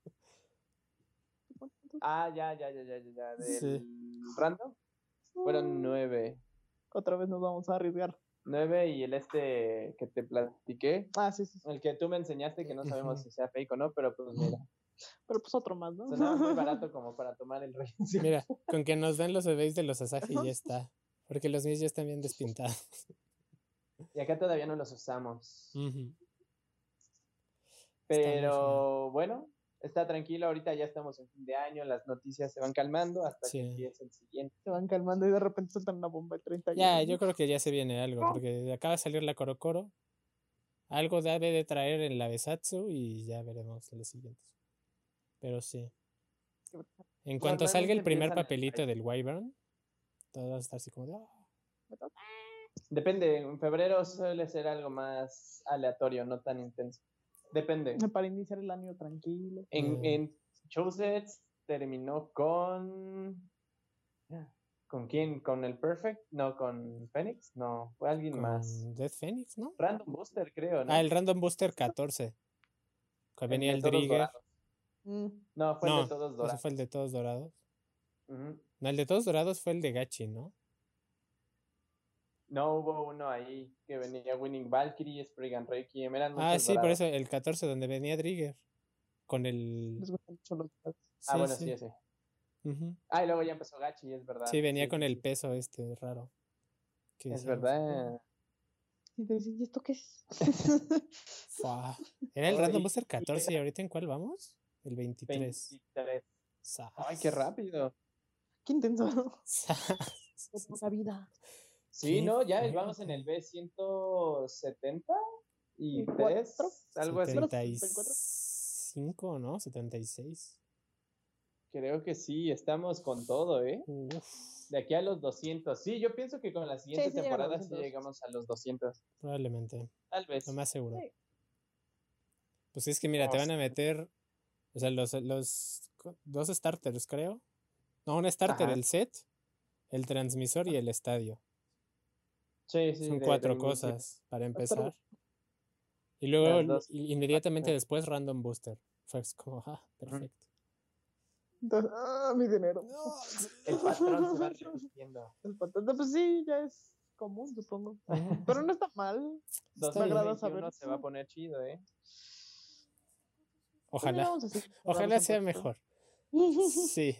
Ah, ya. Del Sí. random. Fueron 9. Otra vez nos vamos a arriesgar. 9 y el que te platiqué. Sí. El que tú me enseñaste que no sabemos si sea fake o no, pero pues mira. Pero pues otro más, ¿no? Sonaba muy barato como para tomar el riesgo. mira, con que nos den los bebés de los Asahi ya está. Porque los míos ya están bien despintados. Y acá todavía no los usamos. Ujú. Pero bueno, está tranquilo, ahorita ya estamos en fin de año, las noticias se van calmando hasta que empiece el siguiente. Se van calmando y de repente sueltan una bomba de 30 años. Ya, yo creo que ya se viene algo, porque acaba de salir la Coro. Algo debe de traer en la Besatsu y ya veremos los siguientes. Pero sí. En cuanto salga el primer papelito del Wyvern, todo va a estar así como de... Depende, en febrero suele ser algo más aleatorio, no tan intenso. Depende. Para iniciar el año tranquilo. En Showsets terminó con... ¿Con quién? ¿Con el Perfect? No, ¿con Phoenix? No, fue alguien más. Death Phoenix, ¿no? Random Booster, creo, ¿no? El Random Booster 14. Que venía el Drigger. No, fue el de todos dorados. Ese fue el de todos dorados. Uh-huh. No, el de todos dorados fue el de Gachi, ¿no? No, hubo uno ahí que venía Winning Valkyrie, Spriggan Requiem, eran muchos sí, dorados. por eso el 14 donde venía Drigger. Con el... Sí, bueno, sí, ese. Uh-huh. Y luego ya empezó Gachi, es verdad. Sí, venía con el peso raro. Es verdad. ¿Y esto qué es? Era el Random Booster 14 y ahorita ¿en cuál vamos? El 23. 23. Ay, qué rápido. Qué intenso. Poca vida. Sí, no, ya vamos en el B170 y 3, algo así. 75, ¿no? 76. Creo que sí, estamos con todo, ¿eh? De aquí a los 200. Sí, yo pienso que con la siguiente temporada sí llegamos a los 200. Probablemente. Tal vez. Lo más seguro. Sí. Pues es que mira, te van a meter, o sea, los 2 starters, creo. No, un starter, el set, el transmisor y el estadio. Sí, sí. Son 4 cosas para empezar. Y luego, inmediatamente después, Random Booster. Fue como, perfecto. Entonces, mi dinero. No, el patrón se va repitiendo. El patrón, pues sí, ya es común, supongo. Pero no está mal. 2021 se va a poner chido, ¿eh? Ojalá. Ojalá sea mejor. Sí.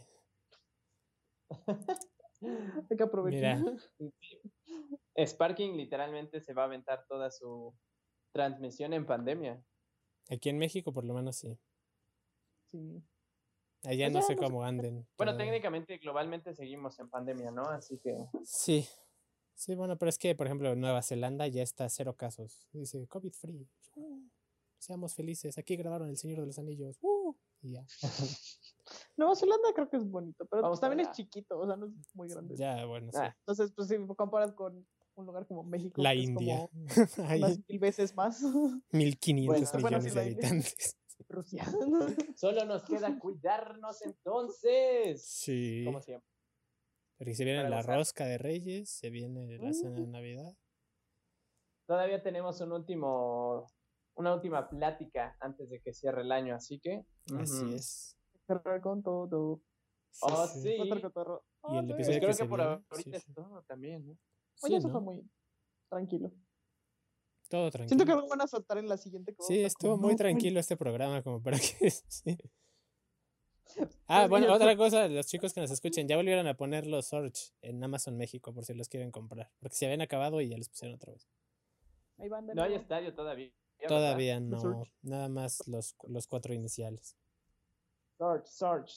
Hay que aprovechar. Mira. Sparking literalmente se va a aventar toda su transmisión en pandemia. Aquí en México por lo menos sí. Sí. Allá no sé cómo anden. Bueno, técnicamente, globalmente seguimos en pandemia, ¿no? Así que... Sí. Sí, bueno, pero es que, por ejemplo, Nueva Zelanda ya está 0 casos. Dice, COVID free. Seamos felices. Aquí grabaron El Señor de los Anillos. Y ya. Nueva Zelanda creo que es bonito, pero pues también es chiquito, o sea, no es muy grande. Ya, bueno, sí. Entonces, pues si comparas con un lugar como México, la que India. Es como unas 1000 veces más. 1500 millones de habitantes. Rusia. Solo nos queda cuidarnos entonces. Sí. Como siempre. Porque se viene la rosca de Reyes, se viene la cena de Navidad. Todavía tenemos una última plática antes de que cierre el año, así que... Así es. Cerrar con todo. Sí. Y el episodio pues creo que por viene, ahorita es todo también, ¿no? Oye, eso fue muy tranquilo. Todo tranquilo. Siento que lo van a soltar en la siguiente. Sí, estuvo muy tranquilo este programa, como para que... Sí. Bueno, otra cosa, los chicos que nos escuchen, ya volvieron a poner los Surge en Amazon México por si los quieren comprar, porque se habían acabado y ya los pusieron otra vez. Ahí van de no hay estadio todavía. Todavía no, nada más los 4 iniciales. Surge.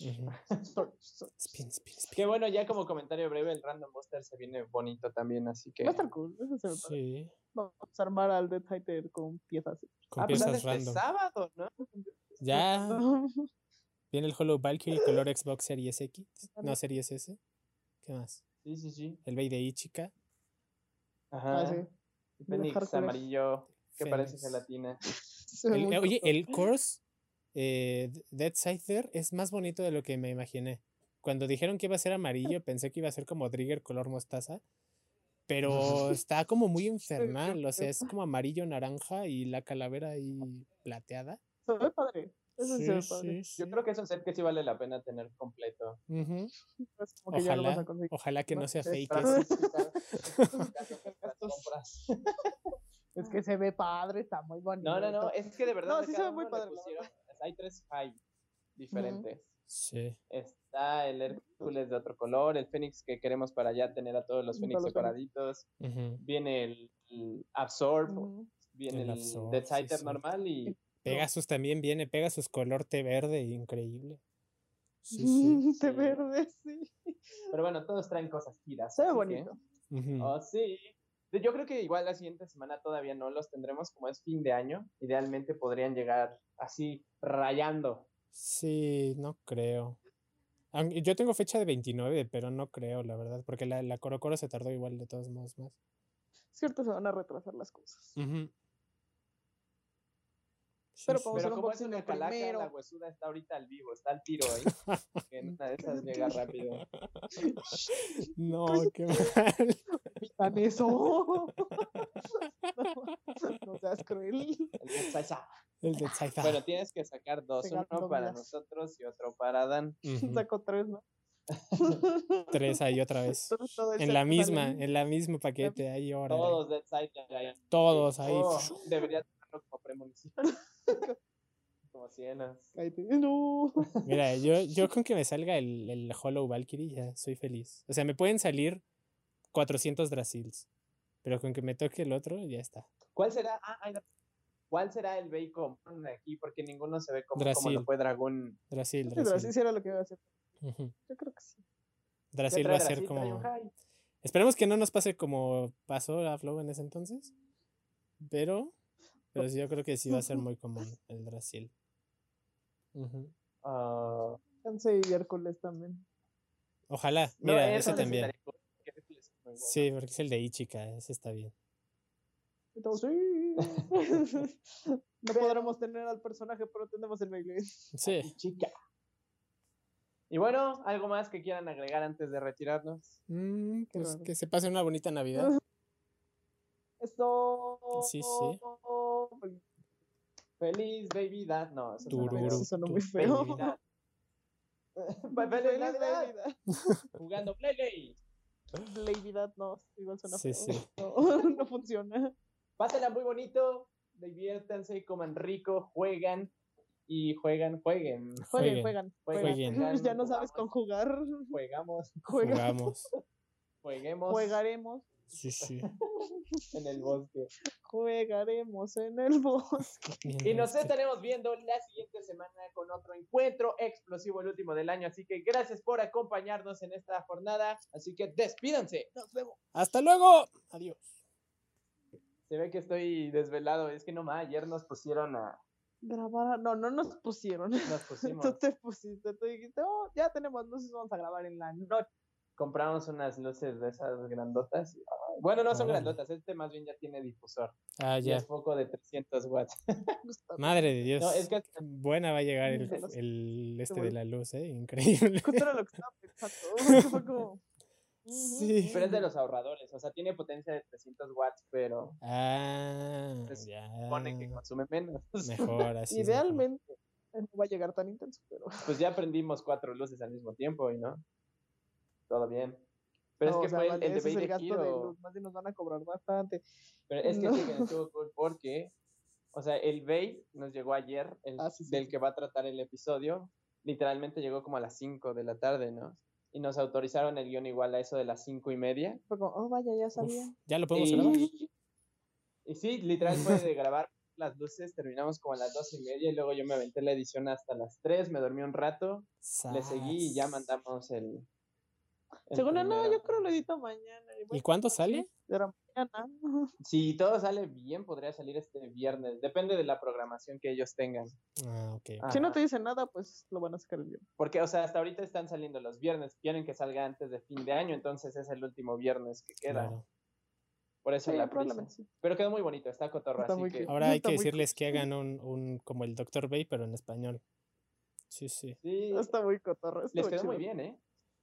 Spin. Que bueno, ya como comentario breve, el Random Booster se viene bonito también, así que... Va a estar cool, eso se ve padre. Sí. Vamos a armar al Death Highter con piezas. Con piezas pues random. Sábado, ¿no? Ya. Viene el Hollow Valkyrie color Xbox Series X. No, Series S. ¿Qué más? Sí. El Bay de Ichika. Ajá. Sí. Phoenix amarillo, que parece gelatina. Oye, el Course Dead Scyther es más bonito de lo que me imaginé. Cuando dijeron que iba a ser amarillo, pensé que iba a ser como Drigger color mostaza. Pero está como muy infernal. O sea, es como amarillo, naranja y la calavera ahí plateada. Se ve padre. Eso se ve padre. Sí. Yo creo que es un set que sí vale la pena tener completo. Ojalá que no sea fake. Es que se ve padre, está muy bonito. No, es que de verdad sí se ve muy padre. Hay 3 high diferentes. Sí. Está el Hércules de otro color, el Fénix que queremos para ya tener a todos los Fénix separaditos. Viene el Absorb, viene el Death Scyther normal y Pegasus también viene, Pegasus color té verde, increíble. Sí, té verde, sí. Pero bueno, todos traen cosas chidas. Se ve bonito. Oh, sí. Yo creo que igual la siguiente semana todavía no los tendremos, como es fin de año. Idealmente podrían llegar así, rayando. Sí, no creo. Yo tengo fecha de 29, pero no creo, la verdad, porque la Coro Coro se tardó igual de todos modos más. Cierto, se van a retrasar las cosas. Sí, pero sí. podemos hacer un como es boxing una calaca, primero. la huesuda está ahorita al vivo, está al tiro ahí. Que en una de esas llega rápido. No, qué mal. Pitan eso. No seas cruel. El de Saifa. Bueno, tienes que sacar dos, uno para nosotros y otro para Dan. Saco 3, ¿no? 3 ahí otra vez. En la misma paquete, ahí ahora. Todos Dead Side. Todos ahí. Debería tenerlo como premonición. Como cienas. No. Mira, yo con que me salga el Hollow Valkyrie ya soy feliz. O sea, me pueden salir 400 Drasils, pero con que me toque el otro ya está. ¿Cuál será? ¿Cuál será el Bacon aquí? Porque ninguno se ve como lo fue Dragón. Drasil. Drasil sí era lo que iba a hacer. Yo creo que sí. Drasil va a ser como... Esperemos que no nos pase como pasó a Flow en ese entonces. Pero sí, yo creo que sí va a ser muy común el Drasil. Chance y Hércules también. Ojalá. Mira, ese también. Sí, porque es el de Ichika. Ese está bien. Entonces, no podremos tener al personaje, pero tenemos el Beyblade. Sí. Chica. Y bueno, ¿algo más que quieran agregar antes de retirarnos? Pues que se pase una bonita Navidad. Esto. Sí. Feliz Navidad. No, eso suena muy feo. Feliz Navidad. Jugando Play. Navidad, no, igual suena feo. Sí. No funciona. Pásenla muy bonito, diviértanse, coman rico, jueguen. Jueguen. Ya no sabes conjugar. Jugamos. Jugaremos. Sí. En el bosque. Jugaremos en el bosque. Y nos estaremos viendo la siguiente semana con otro encuentro explosivo, el último del año. Así que gracias por acompañarnos en esta jornada. Así que despídanse. Nos vemos. ¡Hasta luego! Adiós. Se ve que estoy desvelado. Es que nomás ayer nos pusieron a grabar. No nos pusieron. Nos pusimos. Tú te pusiste, tú dijiste, ya tenemos luces, vamos a grabar en la noche. Compramos unas luces de esas grandotas. Bueno, no son grandotas, este más bien ya tiene difusor. Ya. Y es foco de 300 watts. Madre de Dios. No, es que... Buena va a llegar el de la luz, increíble. Era lo que estaba pensando. Fue como... Sí. Pero es de los ahorradores, o sea, tiene potencia de 300 watts, pero ya. Supone que consume menos. Mejor así. Idealmente no va a llegar tan intenso, pero... Pues ya prendimos 4 luces al mismo tiempo, ¿no? Todo bien. Pero no, es que fue el de el gasto de luz, más bien nos van a cobrar bastante. Pero es que sí que estuvo cool porque, o sea, el Bay nos llegó ayer, del que va a tratar el episodio, literalmente llegó como a las 5 de la tarde, ¿no? Y nos autorizaron el guión igual a eso de las 5:30. Fue como, vaya, ya sabía. Ya lo podemos grabar. Y sí, literal fue de grabar las luces, terminamos como a las 2:30 y luego yo me aventé la edición hasta las 3, me dormí un rato, le seguí y ya mandamos el según no, yo creo lo edito mañana. ¿Y cuándo sale? De la mañana. Si todo sale bien, podría salir este viernes. Depende de la programación que ellos tengan. Ok. Si no te dicen nada, pues lo van a sacar el viernes. Porque, o sea, hasta ahorita están saliendo los viernes. Quieren que salga antes de fin de año, entonces es el último viernes que queda. Claro. Por eso la prisa. Sí. Pero quedó muy bonito, está cotorro. Así que... Ahora hay que decirles que hagan un como el Dr. Bay, pero en español. Sí. Está muy cotorro. Les quedó muy bien, ¿eh?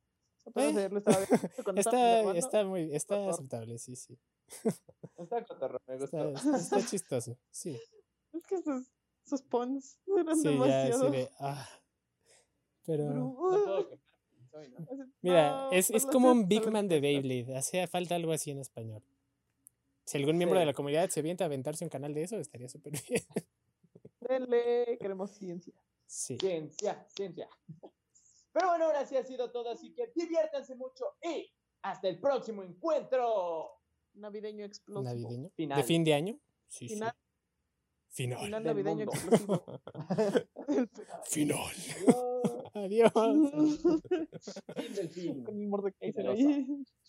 Está aceptable, sí. Está cotorro, me gustó. Está chistoso, sí. Es que sus puns eran demasiado. Pero... No puedo quejarme, ¿no? Mira, es como un Big Man de Beyblade. Hacía falta algo así en español. Si algún miembro de la comunidad se avienta a aventarse un canal de eso, estaría súper bien. Denle, queremos ciencia. Sí. Ciencia. Pero bueno, ahora sí ha sido todo, así que diviértanse mucho y hasta el próximo encuentro navideño explosivo. ¿Navideño? Final. ¿De fin de año? Sí. Final. Final. Final Del navideño mundo. exclusivo. Final. Adiós. Adiós. Fin del film. Con el Mordecai Generosa. ahí.